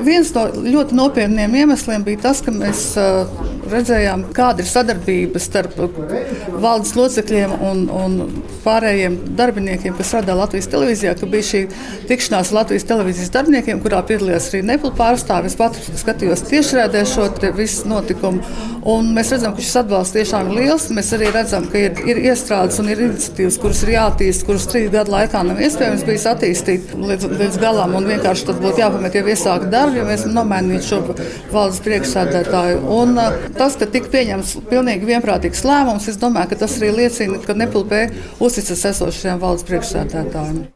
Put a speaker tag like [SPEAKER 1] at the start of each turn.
[SPEAKER 1] Viens no ļoti nopietniem iemesliem bija tas, ka mēs redzējām, kāda ir sadarbība starp valdes locekļiem un pārējiem darbiniekiem, kas strādā Latvijas televīzijā, ka bija šī tikšanās Latvijas televīzijas darbiniekiem, kurā piedalījās arī Nepal pārstāvis. Es pati skatījos tiešraidē šo visu notikumu, un mēs redzam, ka šis atbalsts tiešām ir liels. Mēs arī redzam, ka ir iestrādes un ir iniciatīvas, kuras ir jāattīst, kuras 3 gadu laikā nav iespējams bijis attīstīt līdz galam, un vienkārši tad būtu jāpamet jau iesākt darbu, ja mēs nomainītu šo valdes priekšsēdētāju. Un tas, ka tika pieņemts pilnīgi vienprātīgs lēmums, es domāju, ka tas arī liecina, ka Nepal uzticas esošajam valdes priekšsēdētājiem.